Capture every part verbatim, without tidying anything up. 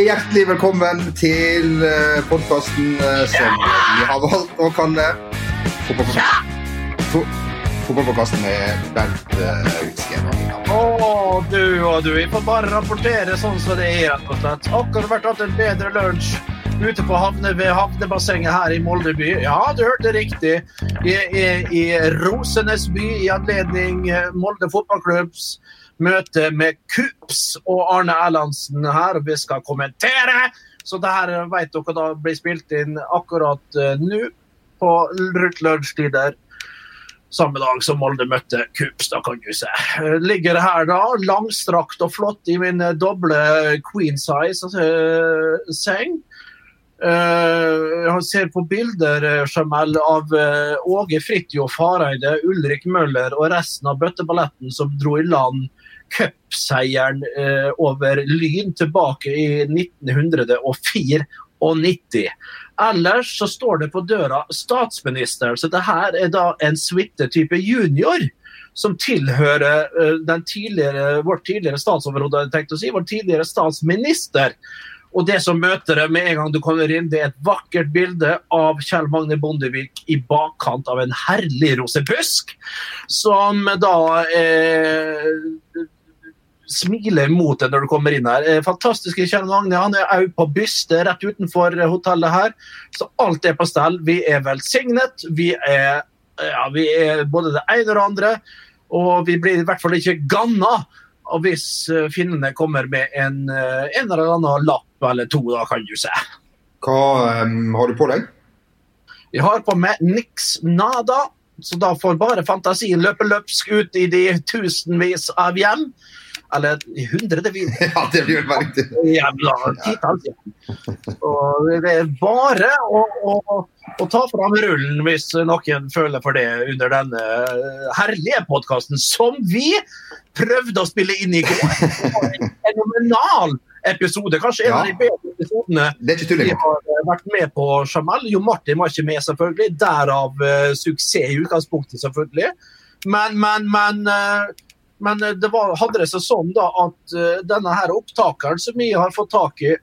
hjertelig velkommen til podcasten som vi har valgt å kalle Fotballpodcasten med Bent Utskjær. Åh, du og du, vi får bare rapportere sånn som det er, rett og slett. Akkurat vært hatt en bedre lunsj ute på havne ved havnebassenget her i Moldeby. Ja, du hørte riktig. I, i, i Rosenes by i anledning Molde fotballklubbs møte med Kups og Arne Erlandsen her, og vi skal kommentere. Så det her vet dere da blir spilt inn akkurat uh, nå på rundt lunsjtider. Samme dag som Molde møtte Kups, da kan du se. Ligger her da, langstrakt og flott i min doble queen size uh, seng. Uh, jeg ser på bilder, Jamel, av uh, Åge Fritjof Hareide, Ulrik Møller og resten av bøtteballetten som dro i land cupseieren uh, over Lyn tilbake i nitten nittini-fire. Ellers så står det på døra statsminister, så det her er da en suite type junior som tilhører uh, den tidligere, vårt tidligere statsoverhode, jeg tenkte å si, vår tidligere statsminister. Og det som møter det med en gang du kommer inn, det er et vakkert bilde av Kjell Magne Bondevik i bakkant av en herlig rosebusk, som da eh, smiler mot deg når du kommer inn her. Fantastiske Kjell Magne, han er også på byste rett utenfor hotellet her, så alt er på stell. Vi er velsignet, vi er, ja, vi er både det ene og det andre, og vi blir i hvert fall ikke ganna. Og hvis finnene kommer med en, en eller annen lapp eller to, da kan du se. Hva um, har du på deg? Jeg har på meg niks nada, så da får bare fantasien løpe løpsk ut i de tusenvis av hjem. Eller i hundredevis. Ja, det blir vel bare riktig. Jævla titalls hjem. Og det er bare å, å, å ta fram rullen hvis noen føler for det under denne herlige podcasten som vi prøvde å spille inn i går. En fenomenal episode, kanskje en ja. Av de bedre episodene det er ikke tullig. Vi har vært med på, Jamel. Jo, Martin var ikke med selvfølgelig, derav uh, suksess i utgangspunktet selvfølgelig. Men, men, men, uh, men det var, hadde det seg sånn da at uh, denne her opptakeren som vi har fått tak i,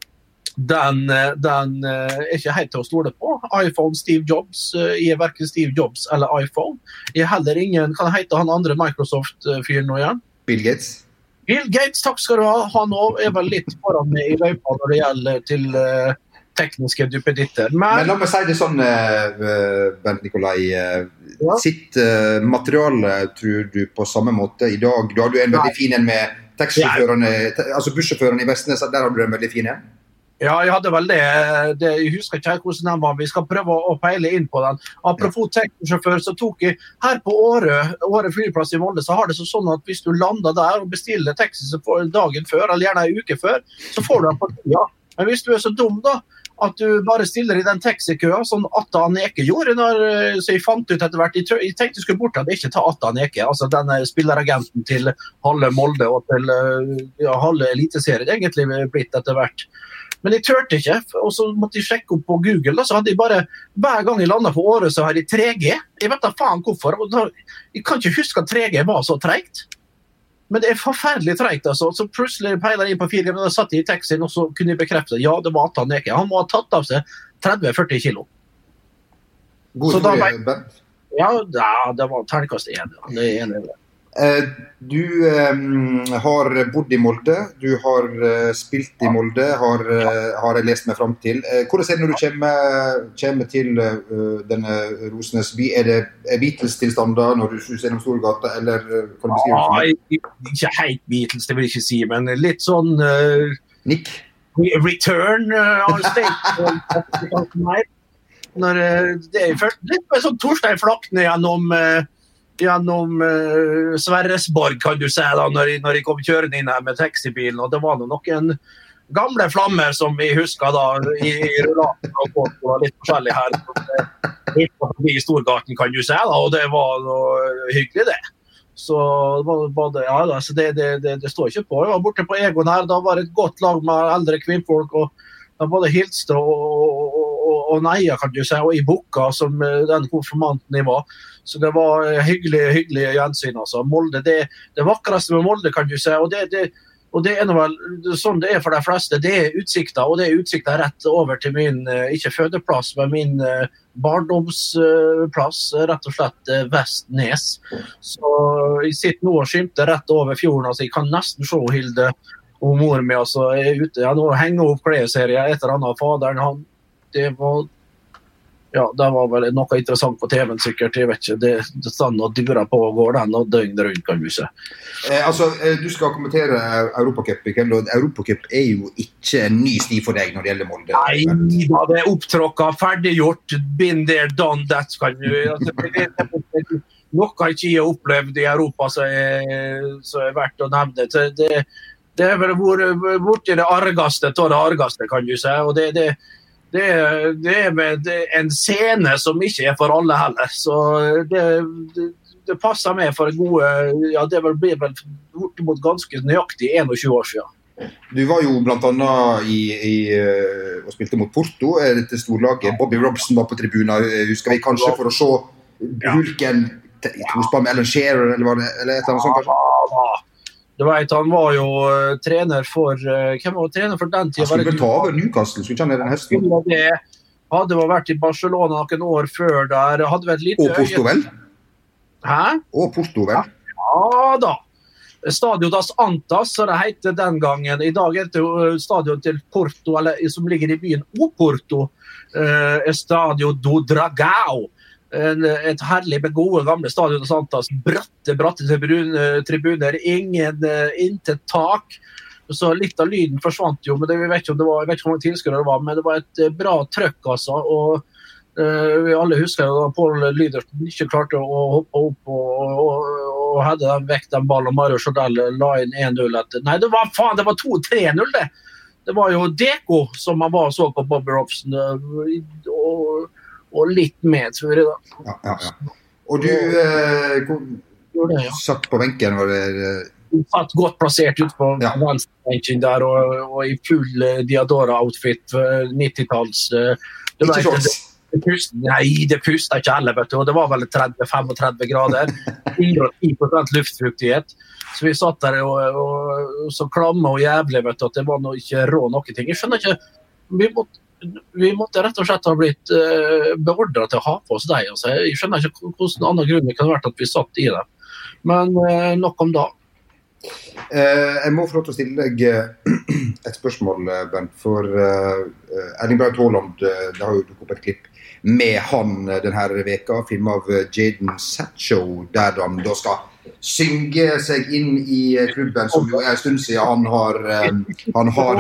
den, den uh, er ikke helt til å stole på. iPhone Steve Jobs, uh, jeg er hverken Steve Jobs eller iPhone. Jeg er heller ingen, kan hete han andre Microsoft-fyren nå igjen? Bill Gates. Bill Gates, takk skal du ha. Han er vel litt foran meg i løypa når det gjelder til uh, tekniske duppeditter. Men, Men la meg si det sånn, uh, Bent Nikolai. Uh, ja. Sitt uh, materiale tror du på samme måte i dag? Du hadde jo en veldig Nei. Fin en med taxisjåførene, altså bussjåførene i Vestnes, der hadde du en veldig fin en. Ja, jeg hadde vel det. det jeg husker ikke hvordan den var. Vi skal prøve å peile inn på den. Apropos ja. Taxisjåfør, så tok jeg her på Åre, Åre flyplass i Molde, så har det så sånn at hvis du lander der og bestiller taxi så får dagen før, eller gjerne en uke før, så får du den på tida. Men hvis du er så dum da, at du bare stiller i den taxikøa, sånn Atta Aneke gjorde, når, så jeg fant ut etter hvert, jeg, jeg tenkte jeg skulle bort at jeg ikke ta Atta Aneke, altså denne spilleragenten til halve Molde og til ja, halve eliteserien, egentlig blitt etter hvert. Men jeg tørte ikke, og så måtte jeg sjekke opp på Google, da, så hadde jeg bare, hver gang jeg landet på Åre, så har jeg tre G. Jeg vet da faen hvorfor, og da, jeg kan ikke huske at tre G var så tregt. Men det er forferdelig tregt, altså. Så plutselig peiler jeg inn på fire G, men da satt jeg i taxien, og så kunne jeg bekrefte, ja, det var Atta Aneke. Han må ha tatt av seg tretti til førti kilo. God historie, Bent. Ja, det var terningkast én, ja. Det er enig i det. Du um, har bodd i Molde, du har uh, spilt i Molde, har, uh, har jeg lest meg frem til. Uh, hvordan er det når du kommer, kommer til uh, denne Rosenes by? Er det Beatles-tilstander når du ser gjennom Storgata, eller uh, kan du beskrive det? Ja, ikke helt Beatles, det vil jeg ikke si, men litt sånn... Uh, Nick? Return uh, on stage. Når, uh, det er først litt med sånn Torstein Flakne gjennom... Uh, gjennom uh, Sverresborg, kan du si, da, når jeg, når jeg kom kjørende inn her med taxibilen, og det var noen gamle flammer som vi husker da, i, i rullaten og litt forskjellig her, litt forbi Storgaten, kan du si, da, og det var noe hyggelig det. Så, både, ja, da, så det, det, det, det står ikke på. Jeg var borte på Egon her, da var det et godt lag med eldre kvinnfolk, og da både hilste og, og, og, og neia, kan du si, og i boka som den konfirmanten jeg var. Så det var hyggelig, hyggelig gjensyn, altså. Molde, det, det vakreste med Molde, kan du si, og det, det og det er vel sånn det er for de fleste, det er utsikter, og det er utsikter rett over til min, ikke fødeplass, men min barndomsplass, rett og slett Vestnes. Så jeg sitter nå og skimter rett over fjorden, altså jeg kan nesten se Hilde og mor mi, altså jeg er ute, jeg nå henger opp kleserier, et eller annet, faderen, han, det var Ja, det var vel noe interessant på T V-en sikkert, jeg vet ikke, det, det stann og dyrer på og går den og døgn rundt, kan du si. Eh, altså, eh, du skal kommentere Europacup, og Europacup er jo ikke en ny sti for deg når det gjelder Molde. Nei, da det er opptråkket, ferdiggjort, been there, done that, kan du, altså, det, det, det, noe jeg ikke har opplevd i Europa som er, som er verdt å nevne. Det, det, det er vel borti det argaste av det argaste, kan du si, og det, det Det, det er med en scene som ikke er for alle heller, så det, det, det passer med for gode, ja det blir vel bortimot ganske nøyaktig tjueen år siden. Du var jo blant annet i, i, og spilte mot Porto, dette storlaget. Bobby Robson var på tribunen, husker vi kanskje, for å se Hulken i tospann med Alan Shearer, eller, var det, eller et eller annet sånt kanskje? Du vet, han var jo uh, trener for, uh, hvem var trener for den tiden? Han skulle vel ta over Newcastle, skulle ikke han den høsten? Det hadde vært i Barcelona noen år før der, hadde vært litt Og Porto vel? Hæ? Og Porto vel? Ja da. Stadion das Antas, så det heter den gangen. I dag er det jo stadion til Porto, eller som ligger i byen Oporto, uh, Estadio do Dragão. Et herlig med gode gamle stadion og Santas, bratte, bratte tribuner, ingen uh, intet tak, så litt av lyden forsvant jo, men det, vi vet ikke om det var, jeg vet ikke hvor mange tilskuere det var, men det var et uh, bra trøkk altså, og uh, vi alle husker jo da Paul Lydersen ikke klarte å hoppe opp og, og, og hadde den vekk den ballen, og Mario Chardell la inn en null etter, nei det var faen, det var to tre null det, det var jo Deko som man bare så på Bobby Robson, uh, og og litt med, tror jeg da. Ja, ja, ja. Og du eh, det, ja. satt på benken, var det... Du satt godt plassert ut på ja. venstrebenken der, og, og i full uh, Diadora-outfit, uh, nittitalls. Uh, ikke shorts? Det, det pust, nei, det pustet ikke alle, vet du, og det var vel tretti til femogtretti grader, hundre og ti prosent luftfuktighet. Så vi satt der og, og, og så klamme og jævlig, vet du, at det var noe, ikke rå noe ting. Jeg skjønner ikke, vi måtte vi måtte rett og slett ha blitt uh, beordret til å ha på oss deg. Altså. Jeg skjønner ikke hvordan annen grunn det kan ha vært at vi satt i det. Men uh, nok om da. Uh, jeg må få lov til å stille deg et spørsmål, Bent, for uh, Erling Braut Haaland, uh, det har jo dukket opp et klipp med han denne veka, film av Jadon Sancho, der han da skal synge seg inn i klubben, som jo er en stund siden han har, uh, han har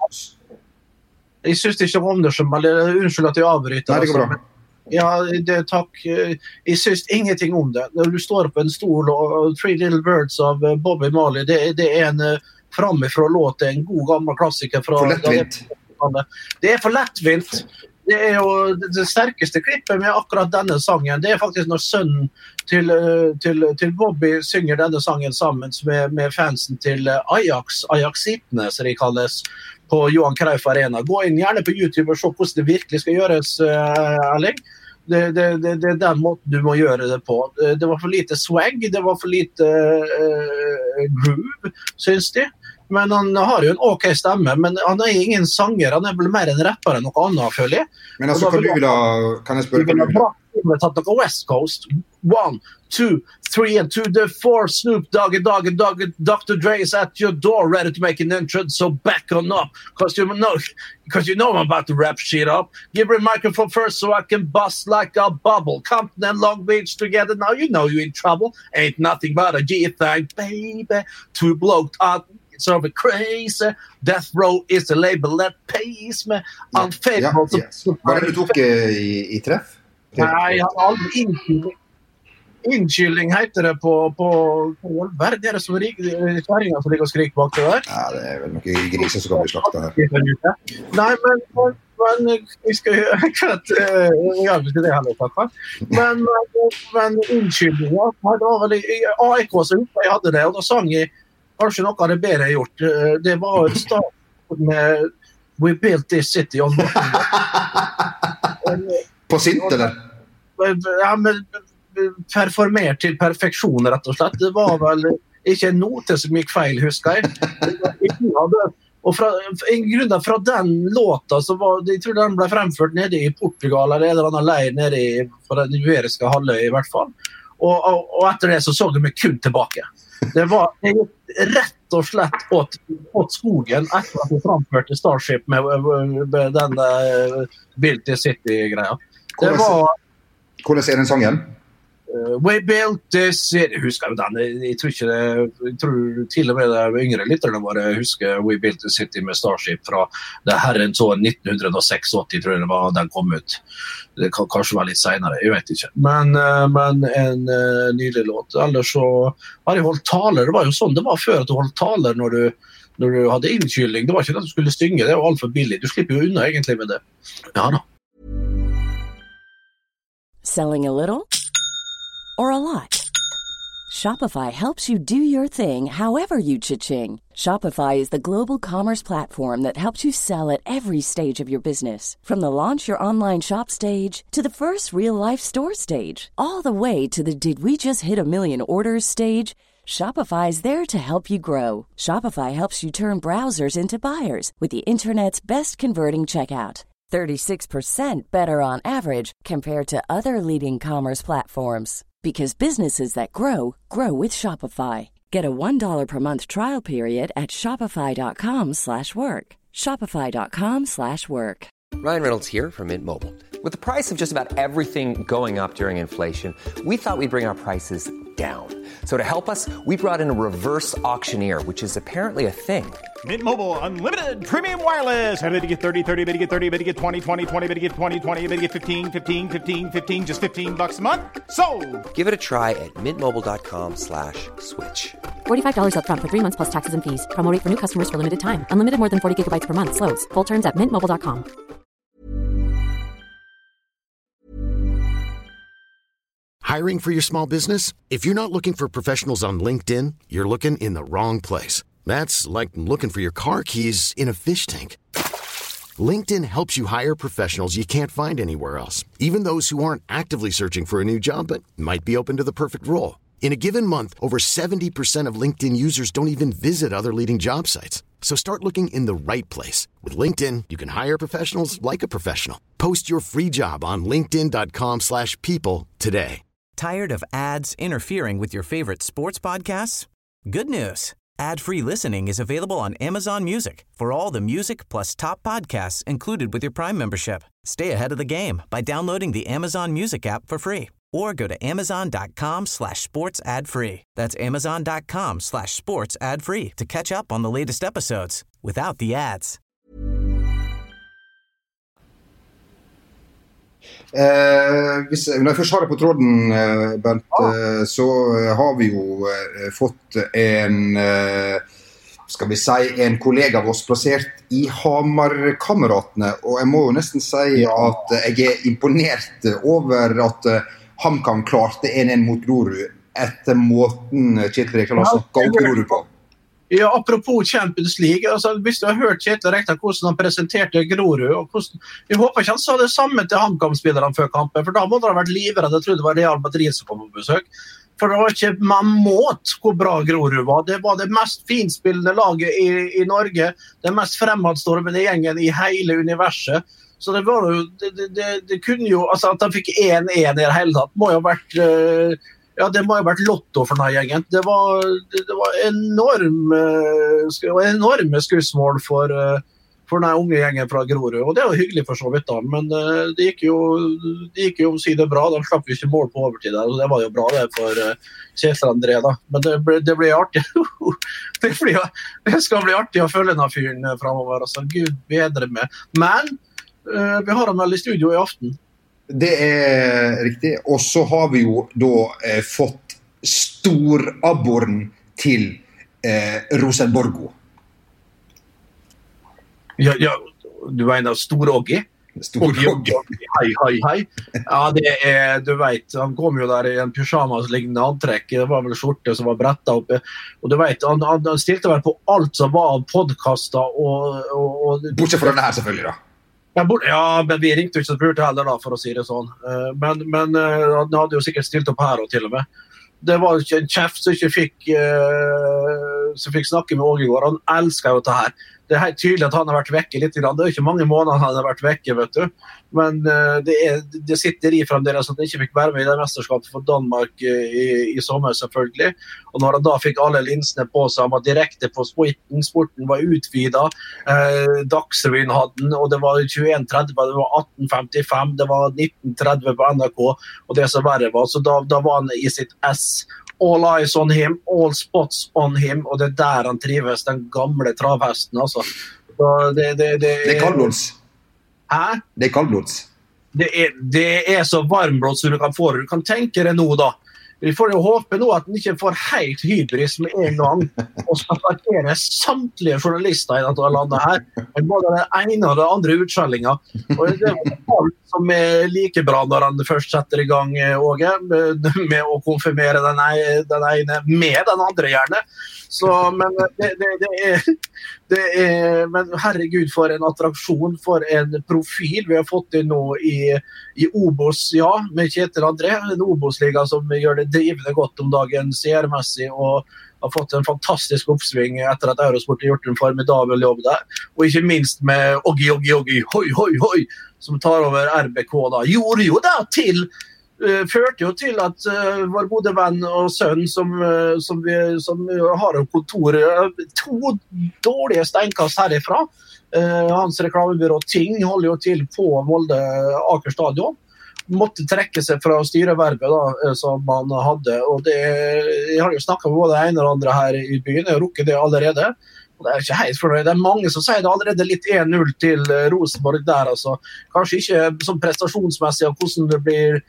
Jeg synes ikke om det som, eller unnskyld at jeg avbryter. Nei, det går bra. Ja, det, takk. Jeg synes ingenting om det. Når du står på en stol og Three Little Birds av Bobby Marley, det, det er en framifrå låt, en god gammel klassiker. Fra, for lettvint. Det er for lettvint. Det er jo det sterkeste klippet med akkurat denne sangen. Det er faktisk når sønnen til, til, til Bobby synger denne sangen sammen med, med fansen til Ajax, Ajaxitene, som de kalles, på Johan Cruyff Arena. Gå inn gjerne på YouTube og se hvordan det virkelig skal gjøres, Erling. Det, det, det, det er den måten du må gjøre det på. Det, det var for lite swag, det var for lite uh, groove, synes de. Men han har jo en ok stemme, men han er ingen sanger, han er vel mer en rapper enn noe annet, føler jeg. Men altså, kan du vil ha, kan jeg spørre, kan du vil ha? Vi har tatt noe West Coast. One, two, three, and to the four. Snoop Doggy Doggy Doggy. Doctor Dre is at your door, ready to make an entrance. So back on up, cause you know, cause you know I'm about to wrap shit up. Give me a microphone first, so I can bust like a bubble. Compton and Long Beach together, now you know you're in trouble. Ain't nothing but a G thing, baby. Two blokes out. So crazy. Death Row is the label that pays me. Unfaithful. Ja, yes. Hva er det du tok i, i treff? Nei, jeg har aldri innkylling. Innkylling heter det på, på, på hva er det som kjæringer som ligger og skriker bak det der? Ja, det er vel noen griser som kan bli slaktet her. Nei, men, men vi skal ikke at jeg har ikke det heller, takk. Men, men innkylling, ja, det var vel i A I K så jeg hadde det, og da sang jeg kanskje noe av det bedre jeg gjort. Det var et start med We built this city on På sint, eller? Ja, men performert til perfeksjon, rett og slett. Det var vel ikke en note som gikk feil, husker jeg. Jeg hadde Og fra, en grunn fra den låta, så var, jeg tror den ble fremført nede i Portugal, eller en eller annen leir nede i, på den iberiske halvøy i hvert fall. Og, og, og etter det så så de meg kun tilbake. Det var jeg, rett og slett åt, åt skogen etter at jeg fremførte Starship med, med den uh, Built the City-greia. Det var... Hvordan er den sangen? Uh, We Built This City, husker jeg den, jeg, jeg tror ikke det, jeg tror til og med det yngre lytterne bare husker We Built This City med Starship fra det herrens år nitten åttiseks, tror jeg det var den kom ut. Det kan kanskje være litt senere, jeg vet ikke. Men, uh, men en uh, nydelig låt. Ellers så har jeg holdt taler, det var jo sånn, det var før at du holdt taler når du, når du hadde innkylling, det var ikke at du skulle stynge, det var alt for billig, du slipper jo unna egentlig med det. Ja da. Selling a little? Or a lot? Shopify helps you do your thing however you cha-ching. Shopify is the global commerce platform that helps you sell at every stage of your business. From the launch your online shop stage to the first real-life store stage, all the way to the did we just hit a million orders stage. Shopify is there to help you grow. Shopify helps you turn browsers into buyers with the internet's best converting checkout. thirty-six percent better on average compared to other leading commerce platforms. Because businesses that grow, grow with Shopify. Get a one dollar per month trial period at shopify.com slash work. Shopify.com slash work. Ryan Reynolds here from Mint Mobile. With the price of just about everything going up during inflation, we thought we'd bring our prices down. So to help us, we brought in a reverse auctioneer, which is apparently a thing. Mint Mobile Unlimited Premium Wireless. How to get thirty, thirty, how to get thirty, how to get twenty, twenty, twenty, how to get twenty, twenty, how to get fifteen, fifteen, fifteen, fifteen, just fifteen bucks a month? Sold! Give it a try at mintmobile.com slash switch. forty-five dollars up front for three months plus taxes and fees. Promo rate for new customers for limited time. Unlimited more than forty gigabytes per month. Slows full terms at mint mobile dot com. Hiring for your small business? If you're not looking for professionals on LinkedIn, you're looking in the wrong place. That's like looking for your car keys in a fish tank. LinkedIn helps you hire professionals you can't find anywhere else, even those who aren't actively searching for a new job but might be open to the perfect role. In a given month, over seventy percent of LinkedIn users don't even visit other leading job sites. So start looking in the right place. With LinkedIn, you can hire professionals like a professional. Post your free job on linkedin.com slash people today. Tired of ads interfering with your favorite sports podcasts? Good news. Ad-free listening is available on Amazon Music for all the music plus top podcasts included with your Prime membership. Stay ahead of the game by downloading the Amazon Music app for free or go to amazon.com slash sports ad free. That's amazon.com slash sports ad free to catch up on the latest episodes without the ads. Eh, hvis, når jeg først har det på tråden, eh, Bent, eh, så har vi jo eh, fått en, eh, skal vi si, en kollega av oss plassert i Hamar-kameratene, og jeg må jo nesten si at jeg er imponert over at eh, HamKam klarte en en mot Grorud etter måten Kjetil Rekdal har snakket om Grorud på. Ja, apropos Champions League, altså, hvis du har hørt Kjetil Rekdal hvordan han presenterte Grorud, og hvordan, jeg håper ikke han sa det samme til HamKam-spillerne før kampen, for da måtte han ha vært livredde, jeg trodde det var Real Madrid som kom på besøk, for det var ikke man måte hvor bra Grorud var. Det var det mest finspillende laget i, i Norge, det mest fremadstormende gjengen i hele universet, så det var jo, det, det, det, det kunne jo, altså at han fikk en en i det hele tatt, må jo ha vært... Uh, Ja, det må ha vært lotto for denne gjengen. Det var, det, det var enorme, det var enorme skussmål for, for denne unge gjengen fra Grorud. Og det var hyggelig for så vidt da, men det gikk jo, det gikk jo om siden bra. De slapp jo ikke mål på overtid der, og det var jo bra det for Kjetil André da. Men det ble, det ble artig. det, blir, det skal bli artig å følge denne fyren fremover. Altså, Gud bedre med. Men uh, vi har han vel i studio i aften. Det er riktig, og så har vi jo da eh, fått storabboren til eh, Rosenborgo. Ja, ja, du mener Stor-Oggi? Stor-Oggi. Hei, hei, hei. Ja, det er, du vet, han kom jo der i en pyjamas-lignende antrekk, det var vel skjorte som var brettet oppe, og du vet, han, han stilte vel på alt som var podcaster og... og, og Bortsett fra denne her selvfølgelig da. Ja, men vi ringte jo ikke så spurte heller da, for å si det sånn. Men, men han hadde jo sikkert stilt opp her og til og med. det var ikke en kjeft som ikke fikk, uh, som fikk snakke med Åge i går. Han elsker jo det her. Det er helt tydelig at han har vært vekke litt. Det er jo ikke mange måneder han har vært vekke, vet du. Men uh, det, er, det sitter i fremdeles at han ikke fikk være med i det mesterskapet for Danmark uh, i, i sommer, selvfølgelig. Og når han da fikk alle linsene på seg, han var direkte på sporten, sporten var utvidet, uh, Dagsrevyen hadde den, og det var tjueen tretti, det var atten femtifem, det var nitten tretti på N R K, og det som verre var. Så da, da var han i sitt S. All eyes on him, all spots on him, og det er der han trives, den gamle travhesten, altså. Så det, det, det, det er kaldblods. Hæ? Det er kaldblods. Det er, det er så varmblods som du kan få. Du kan tenke deg nå da. Vi får jo håpe nå at den ikke får helt hybris med en gang, og skal parkere samtlige journalister i dette landet her. Men både det ene og det andre utskjellinga. Og det er alt som er like bra når han først setter i gang, Åge, med, med å konfirmere den ene, den ene med den andre gjerne. Så, men det, det, det, er, det er men herregud, for en attraksjon, for en profil vi har fått inn nå i, i Obos, ja, med Kjetil André, en Obos-liga som gjør det drivende godt om dagen seermessig, og har fått en fantastisk oppsving etter at Eurosport har gjort en formidabel jobb der, og ikke minst med Oggi, Oggi, Oggi, hoi, hoi, hoi, som tar over R B K da, gjorde jo det til Uh, førte jo til at uh, vår gode venn og sønn som, uh, som, vi, som har en kontor uh, to dårlige steinkast herifra, uh, hans reklamebyrå Ting holder jo til på Molde Aker Stadion, måtte trekke seg fra styrevervet da, uh, som han hadde, og det, jeg har jo snakket med både en og andre her i byen, jeg har rukket det allerede, og det er ikke helt fornøyd. Det er mange som sier det allerede litt en null til uh, Rosenborg der, altså. Kanskje ikke sånn prestasjonsmessig av hvordan det blir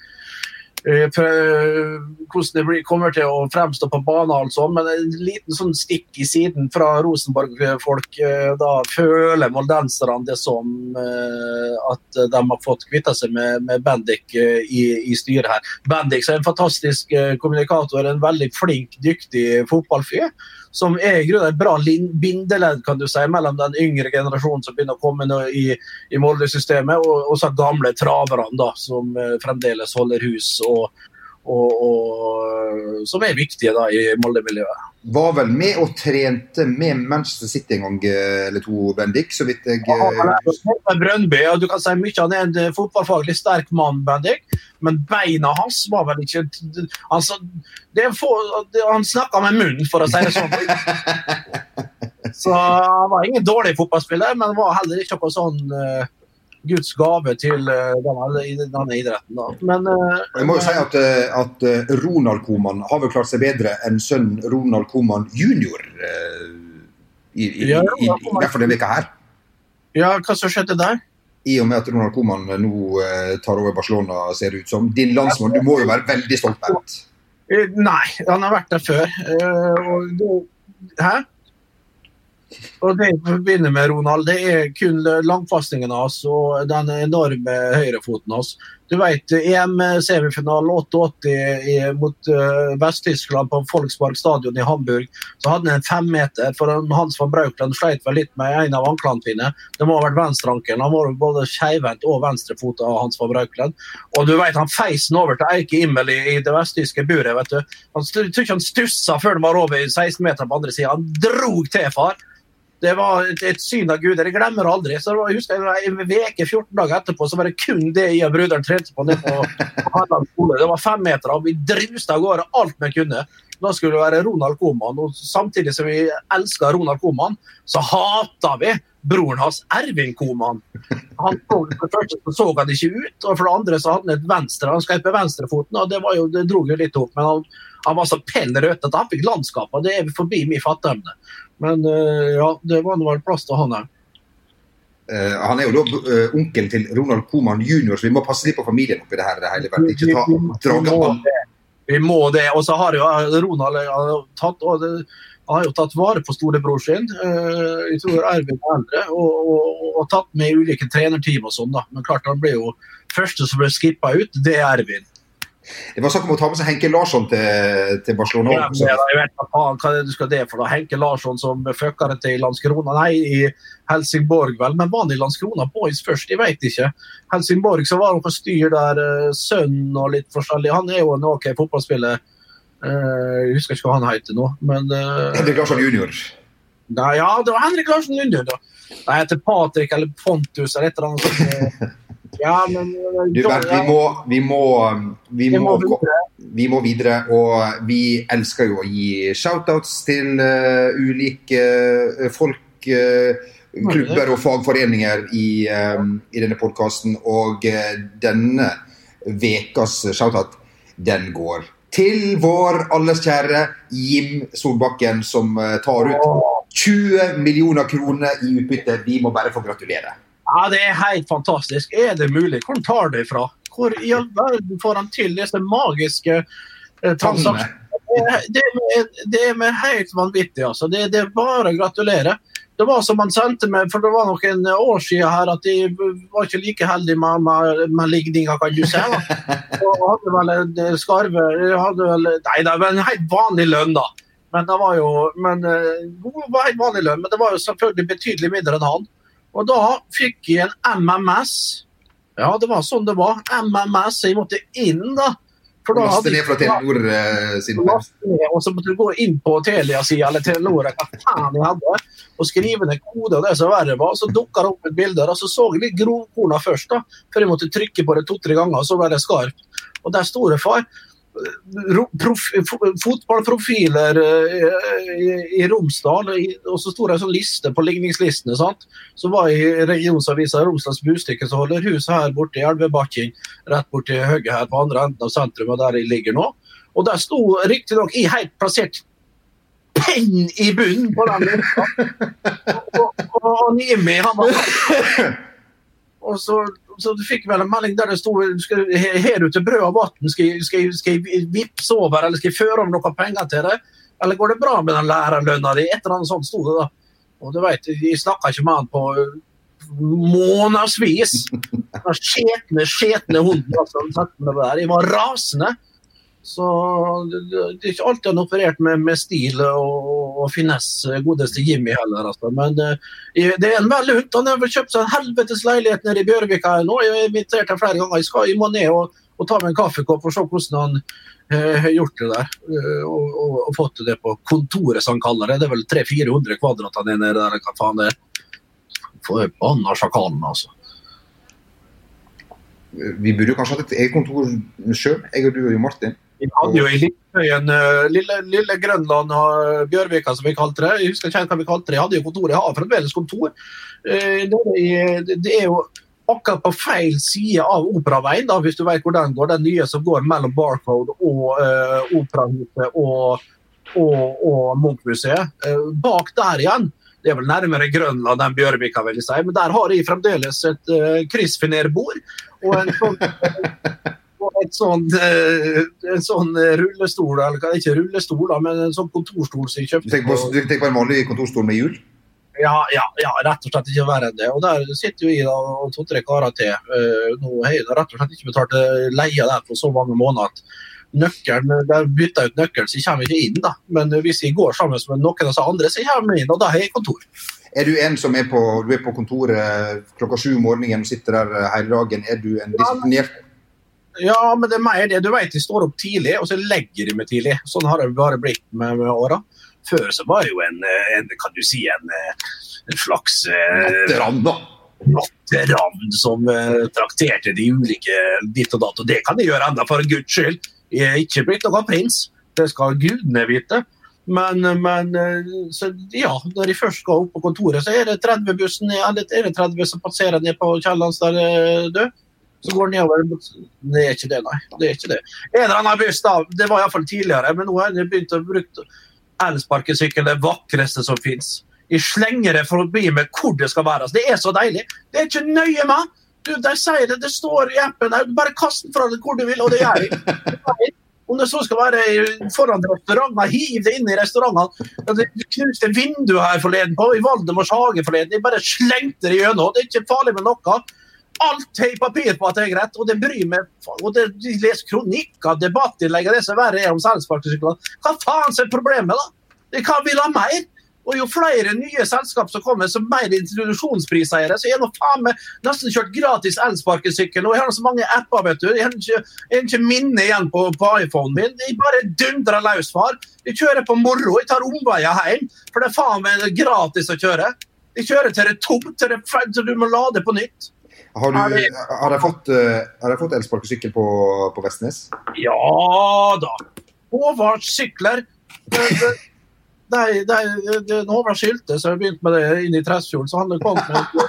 hvordan det blir, kommer til å fremstå på banen altså, men en liten sånn stikk i siden fra Rosenborg-folk da føler moldenserne det som at de har fått kvittet seg med, med Bendik i, i styret her. Bendik er en fantastisk kommunikator, en veldig flink, dyktig fotballfyr, som er i grunnen et bra bindeledd, kan du si, mellom den yngre generasjonen som begynner å komme nå i, i Molde-systemet, og, og så gamle traverne da, som fremdeles holder hus, og, og, og som er viktige da i Molde-miljøet. Var vel med og trente med Manchester City en gang eller to, Bendik, så vidt jeg... Ja, han er med Brøndby, og du kan si mye, han er en fotballfaglig sterk mann, Bendik, men beina hans var vel ikke... Altså, det er for, det, han snakket med munnen, for å si det sånn. Så han var ingen dårlig fotballspiller, men var heller ikke noe sånn... Uh, Guds gave til uh, denne, denne idretten da. Men, uh, jeg må jo si at, at Ronald Koeman har vel klart seg bedre enn sønn Ronald Koeman junior uh, i, i, ja, i, i, i hvert fall denne veka her. Ja, hva så skjedde der? I og med at Ronald Koeman nå uh, tar over Barcelona, ser det ut som. Din landsmann, du må jo være veldig stolt av det. Uh, nei, han har vært der før. Uh, og det, hæ? Og det vi begynner med, Ronald, det er kun langfastningen hans og den enorme høyrefoten hans. Du vet, E M-semifinalen åttiåtte mot uh, Vest-Tyskland på Volkspark stadion i Hamburg, så hadde han en fem meter, for Hans van Braukland sleit vel litt med en av anklene sine. Det må ha vært venstreankelen, han var både skjevvendt og venstrefot av Hans van Braukland. Og du vet, han feisen over til Eike Immel i, i det vesttyske buret, vet du. Han tror ikke han stusset før han var over i seksten meter på andre siden. Han drog til, far. Det var et, et syn av Gud, jeg glemmer aldri. Så det var, jeg husker, en veke, fjorten dager etterpå, så var det kun det jeg og bruderen trente på ned på Harland skole. Det var fem meter, og vi druste av gårde alt vi kunne. Da skulle det være Ronald Koeman, og samtidig som vi elsket Ronald Koeman, så hatet vi broren hans, Ervin Koeman. Han så, for det første så, så han ikke ut, og for det andre så hadde han et venstre, han skrev på venstrefoten, og det, var jo, det drog jo litt opp, men han, han var så pellrødt at han fikk landskapet, og det er forbi min fatteevne. Men uh, ja, det var noe plass til han her. Uh, han er jo da uh, onkel til Ronald Koeman junior, så vi må passe litt på familien oppi det her, det hele verden. Ikke ta draget all. Vi må det, og så har jo Ronald han har tatt, og det, han har jo tatt vare på storebror sin, uh, jeg tror Ervin er eldre, og, og, og tatt med ulike trenerteam og sånn da. Men klart han ble jo første som ble skippet ut, det er Ervin. Det var sagt om å ta med seg Henke Larsson til, til Barcelona. Ja, men, jeg vet ikke hva, hva du skal det for da. Henke Larsson som fuckere til Landskrona, nei, i Helsingborg vel, men var han i Landskrona Boys først, jeg vet ikke. Helsingborg så var han på styr der, sønn og litt forskjellig. Han er jo en ok fotballspiller, Uh, jeg husker ikke hva han heter nå, men... Uh, Henrik Larsson junior. Nei, ja, det var Henrik Larsson junior da. Det heter Patrik eller Pontus eller et eller annet sånt. Ja, men... Du, Bernt, vi må... Vi må, vi må, må videre. Vi må videre, og vi elsker jo å gi shoutouts til uh, ulike uh, folk, uh, klubber og fagforeninger i, um, i denne podcasten, og uh, denne vekas shoutout, den går til vår alles kjære Jim Solbakken, som uh, tar ut tjue millioner kroner i utbytte. Vi må bare få gratulere. Ja, det er helt fantastisk. Er det mulig? Hvor tar det fra? Hvor i all verden får han til disse magiske eh, transaksjonene? Det, det, det er med helt vanvittig, altså. Det, det er bare å gratulere. Det var som han sendte meg, for det var noen år siden her, at de var ikke like heldige med, med, med ligninga, kan du si. Og hadde vel en skarve, hadde vel, nei, det var en helt vanlig lønn da. Men det var jo, men, det var helt vanlig lønn, men det var jo selvfølgelig betydelig mindre enn han. Og da fikk jeg en M M S. Ja, det var sånn det var. M M S, jeg måtte inn da. For da laste ned fra Telenor uh, sin web. Og så måtte du gå inn på Telia-siden, eller Telenor, hva faen jeg hadde, og skrive ned kode og det som verre var. Så dukket det opp et bilde, og så så jeg litt grovkorna først da, før jeg måtte trykke på det to-tre ganger, og så var det skarpt. Og der stod det for prof, fotballprofiler i, i Romsdal, og så stod det en sånn liste på ligningslistene, sant? Så var i regionsavisa Romsdals Bustykke, så holder huset her borte i Elvebakken, rett borte i Høgge her på andre enden av sentrum, og der jeg ligger nå. Og der stod riktig nok i helt plassert penn i bunnen på den lista. Og, og, og Nimi, han var... Og så, så du fikk vel en melding der det stod, her ute brød og vatten, skal, skal, skal jeg vipse over, eller skal jeg føre om noen penger til det? Eller går det bra med den lærerlønna di? Et eller annet sånt stod det da. Og du vet, jeg snakket ikke med han på månedsvis. Den skjetne, skjetne hunden, altså, jeg var rasende. Så det, det er ikke alltid han operert med, med stil og, og finesse godeste Jimmy heller, altså. Men det, det er en veldig hund. Han har vel kjøpt seg en helvetes leilighet nede i Bjørvika her nå. Jeg har invitert ham flere ganger. Jeg skal jeg må ned og, og ta meg en kaffekopp og se hvordan han eh, har gjort det der. Eh, og, og, og fått det på kontoret, som han kaller det. Det er vel tre til fire hundre kvadrat han er nede der, hva faen det er. For banna sjakanen, altså. Vi burde jo kanskje hatt et eget kontor selv, jeg og du og Martin. Vi hadde jo i Lillehøyen, lille, lille Grønland og Bjørvika, som vi kalte det. Jeg husker ikke hva vi kalte det. Jeg hadde jo kontor, jeg har fremdeles kontor. Det er jo akkurat på feil side av Operaveien, da, hvis du vet hvor den går, den nye som går mellom Barcode og uh, Operahuset og, og, og Munch-museet. Uh, bak der igjen, det er vel nærmere Grønland enn Bjørvika, vil jeg si, men der har jeg fremdeles et uh, kryssfinerbord og en sånn... et sånn, en sånn rullestol, eller ikke rullestol da, men en sånn kontorstol som jeg kjøpte. Du tenker på, du tenker på en vanlig kontorstol med hjul? Ja, ja, ja, rett og slett ikke verre enn det. Og der sitter vi da, og to-tre karer til. Nå har jeg rett og slett ikke betalt leia der for så mange måneder at nøkkelen, der bytter jeg ut nøkkelen, så jeg kommer ikke inn da. Men hvis jeg går sammen med noen av de andre, så kommer jeg inn, og da har jeg kontor. Er du en som er på, du er på kontoret klokka sju om morgenen og sitter der hele dagen? Er du en disiplinert? Ja, men det er mer det. Du vet, de står opp tidlig, og så legger de meg tidlig. Sånn har det bare blitt med, med årene. Før så var det jo en, en kan du si, en, en slags... Natteravn da. Natteravn som uh, trakterte de ulike ditt og datt, og det kan de gjøre enda for en guds skyld. Jeg er ikke blitt noen prins. Det skal gudene vite. Men, men så, ja, når de først skal opp på kontoret, så er det tretti-bussen, eller er det tretti som passerer ned på Kjellands der død. Så går den nedover. Det er ikke det, nei. Det er ikke det. En eller annen buss da, det var i hvert fall tidligere, men nå har jeg begynt å bruke elsparkesykkel, det vakreste som finnes. Jeg slenger det forbi med hvor det skal være. Det er så deilig. Det er ikke nøye med. Du, der sier det, det står i appen, bare kast den fra deg hvor du vil, og det gjør jeg. Om det så skal være foran restauranter, hiv det inn i restaurantene. Det knuste vinduet her forleden på, i Valdemars hage forleden. Jeg bare slengte det gjennom. Det er ikke farlig med noe. Alt har papir på at det er greit, og det bryr meg, og det, de leser kronikker, debattinnlegger, det som verre er om selvsparkesykler. Hva faen er problemet da? De kan vil ha mer. Og jo flere nye selskap som kommer, så mer introduksjonspriseiere, så jeg har faen meg nesten kjørt gratis elsparkesykkel, og jeg har så mange apper, vet du. Jeg har ikke, jeg har ikke minne igjen på, på iPhone min. Jeg bare dundrer løs, far. Jeg kjører på moro, jeg tar omveier hjem, for det er faen meg gratis å kjøre. Jeg kjører til det tomt, til det så du må lade på nytt. Har du har jeg fått, har jeg fått elsparkesykkel på, på Vestnes? Ja da. Håvard sykler. Nei, det er Håvard skilte, så jeg har begynt med det inn i Tresfjord, så han har kommet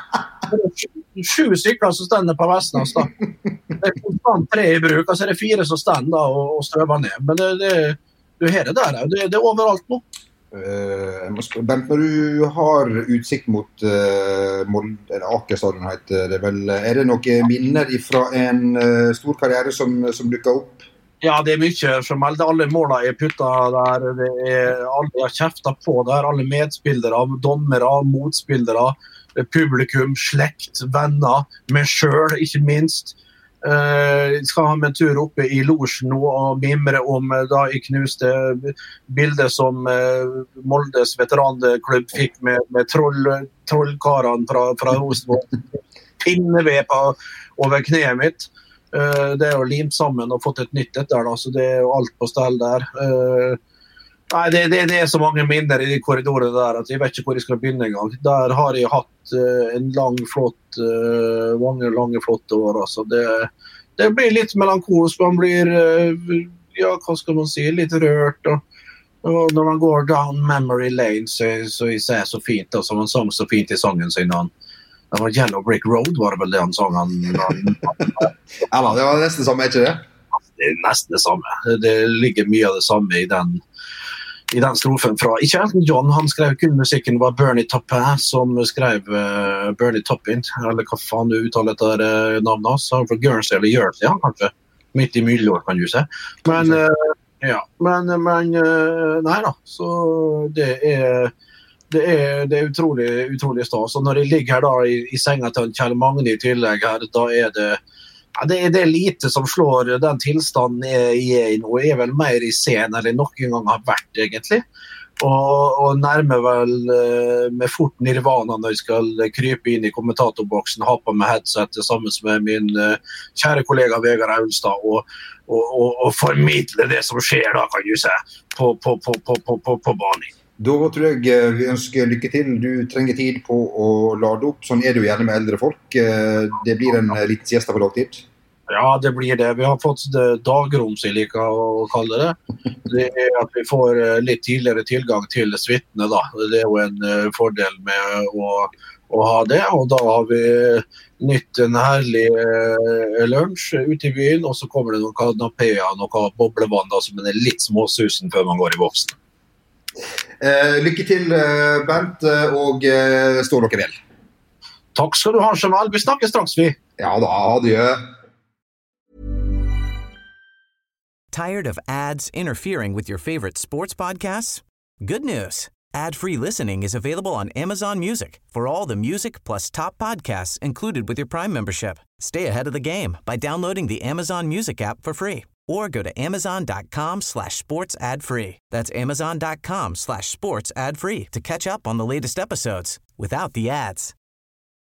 med sju sykler som stender på Vestnes da. Det er konstant tre i bruk, altså det er fire som stender da, og, og strøver ned. Men det, det, du hører der, det, det er overalt nå. Uh, Bent, når du har utsikt mot uh, Molde, eller Aker stadion heter det vel, er det noen minner fra en uh, stor karriere som, som dukker opp? Ja, det er mye som alle målene er puttet der, det er alle har kjeftet på der, alle medspillere, dommere, motspillere, publikum, slekt, venner, meg selv, ikke minst. Uh, jeg skal ha med en tur oppe i Losjen nå og mimre om da jeg knuste bildet som uh, Moldes veteranklubb fikk med, med troll, trollkarene fra, fra Rosenborg. Pinneved på over kneet mitt. Uh, det er jo limt sammen og fått et nytt etter da, så det er jo alt på stell der. Uh, nei, det, det, det er så mange minner i de korridorene der at jeg vet ikke hvor jeg skal begynne en gang. Der har jeg hatt uh, en lang, flott, uh, mange lange, flotte år. Altså. Det, det blir litt melankolsk, man blir, uh, ja, hva skal man si, litt rørt. Og, og når man går down memory lane, så, så jeg ser så fint, da, som han sang så fint i sangen sin. Han. Det var Yellow Brick Road, var det vel det han sang? Han, han, ja, det var nesten det samme, ikke det? Det er nesten det samme. Det ligger mye av det samme i den, i den strofen fra, ikke Elton John, han skrev kun musikken, var Bernie Taupin som skrev uh, Bernie Taupin, eller hva faen du uttaler etter uh, navnet hans, han fra Guernsey eller Jersey, han kanskje, midt i Myljord kan du se. Men, uh, ja, men, men uh, nei da, så det er... Det er, det er utrolig, utrolig stas. Og når jeg ligger her da i, i senga til Kjell Magne i tillegg her, da er det, ja, det, er, det er lite som slår den tilstanden jeg er i nå. Jeg er vel mer i scenen eller noen gang har vært, egentlig. Og, og nærmer vel uh, med fort nirvana når jeg skal krype inn i kommentatorboksen, ha på meg headset sammen med min uh, kjære kollega Vegard Aulstad, og, og, og, og formidle det som skjer da, kan du se, på, på, på, på, på, på, på banen. Da tror jeg vi ønsker lykke til. Du trenger tid på å lade opp. Sånn er det jo gjerne med eldre folk. Det blir en liten siesta på dagtid. Ja, det blir det. Vi har fått det dagrom, som jeg liker å kalle det. Det er at vi får litt tidligere tilgang til suitene da. Det er jo en fordel med å, å ha det. Og da har vi nytt en herlig lunsj ute i byen, og så kommer det noen kanapéer, noen boblevann da, som er litt småsusen før man går i boksen. Eh, lykke til, eh, Bent, og eh, stå dere vel. Takk skal du ha, Jamal. Vi snakker straks, vi. Ja da, adjø. Tired of ads interfering with your favorite sports podcasts? Good news. Ad-free listening is available on Amazon Music for all the music plus top podcasts included with your Prime membership. Stay ahead of the game by downloading the Amazon Music app for free. Or go to amazon.com slash sports ad free. That's amazon.com slash sports ad free to catch up on the latest episodes without the ads.